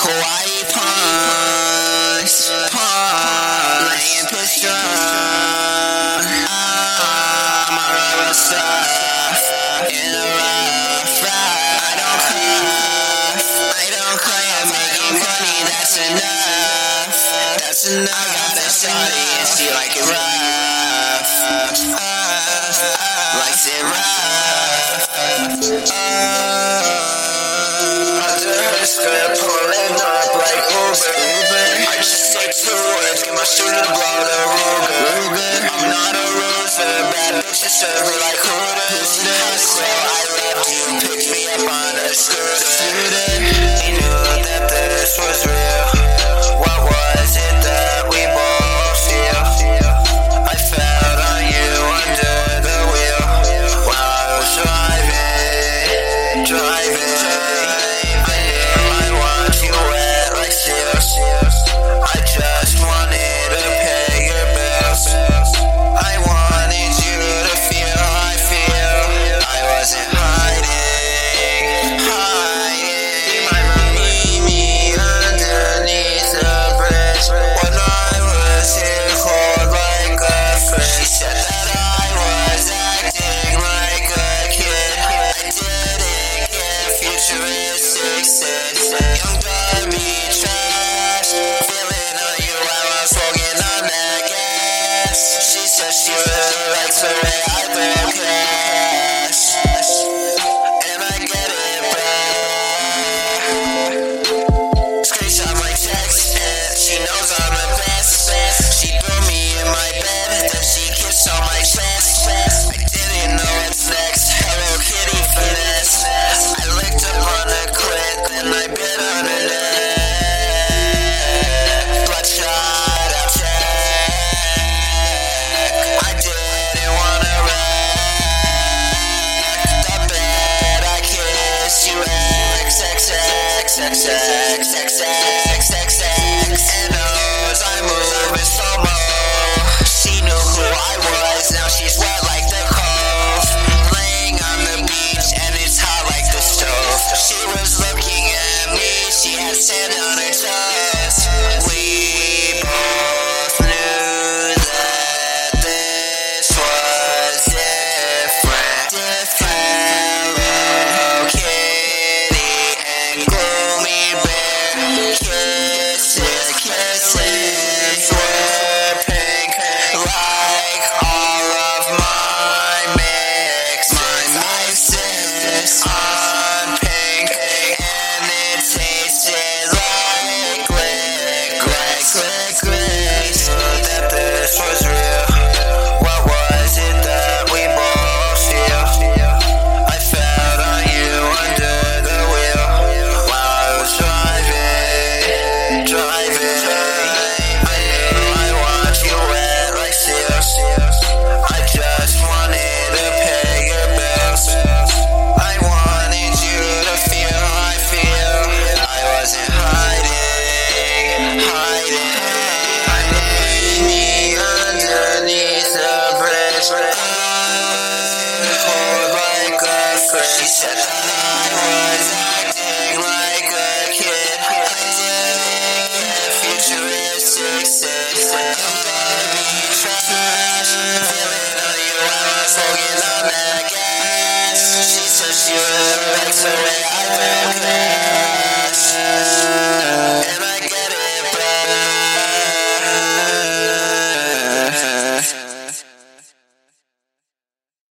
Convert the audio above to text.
Hawaii punch, laying piss drunk. I'm on real stuff in a rough ride. I don't claim making money, that's enough. That's enough. I got a shawty and she like it rough. Likes it rough. Under her skirt, pulling up like Uber. I just say 2 words, get my shooter to blow the Ruger. I'm not a loser, bad bitches serve me like Hooters. I swear I loved you, picked me up on a scooter. He knew that this was real. What was it that we both feel? I felt on you under the wheel while I was driving. I knew I want you wet like seals. I just wanted to pay your bills. I wanted you to feel how I feel. I wasn't hiding. Meet me underneath the bridge when I was here cold like a fridge. She said that I was acting like a kid. I didn't get futuristic sense. Young dummy trash, feeling on you while I was smoking on that gas. She said she really likes the way I throw cash, and I get it back. Screenshot my text, and she knows I'm the best. She threw me in my bed, then she kissed on my chest. I didn't know what's next. Hello Kitty finesse. I licked up on the clit, then I bit on her neck. Bloodshot out check. I didn't wanna wreck the bed. I kissed you XXXXXXXXXX. And knows I'm moving slow-mo. She knew who I was, now she's wet like the cove. Laying on the beach and it's hot like the stove. She was looking at me, she had sand on her toes. We both knew that this was different. Hello Kitty and gloomy bear. Kisses were pink like all of my mixes on pink, and it tasted like lick. So that this was real. What was it that we both feel? I felt on you under the wheel while I was driving. I knew I want you wet like seals. I just wanted to pay your bills. I wanted you to feel how I feel. I wasn't hiding. Meet me underneath the bridge. Cold like a fridge. She said that I was acting like a kid. I didn't get futuristic sense. Trash, feeling on you while I was smoking on that gas. She said she really likes the way